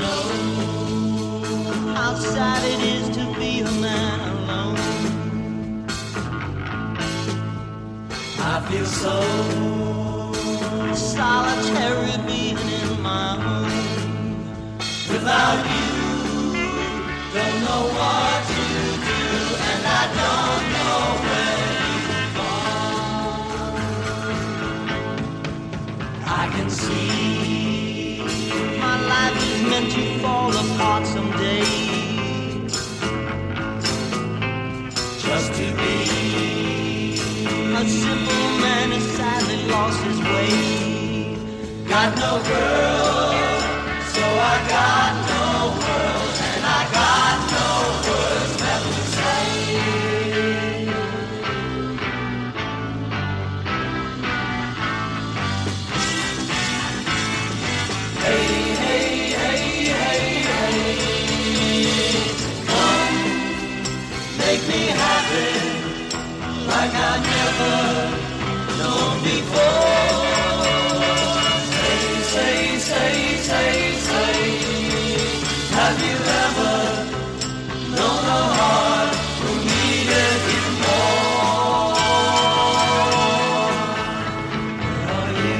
know how sad it is to be a man alone. I feel so solitary being in my home. Without you, don't know what to do, and I don't know where you've gone. I can see my life is meant to fall apart someday. Just to be a simple man who sadly lost his way. Got no girl, so I got no world, and I got no words left to say. Hey, hey, hey, hey, hey, come, make me happy like I never known before. Say, have you ever known a heart who needed you more? Where are you?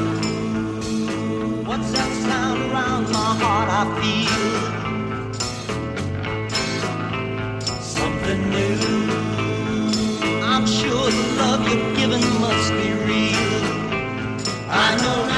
What's that sound around my heart I feel? Something new. I'm sure the love you've given must be real. I know now.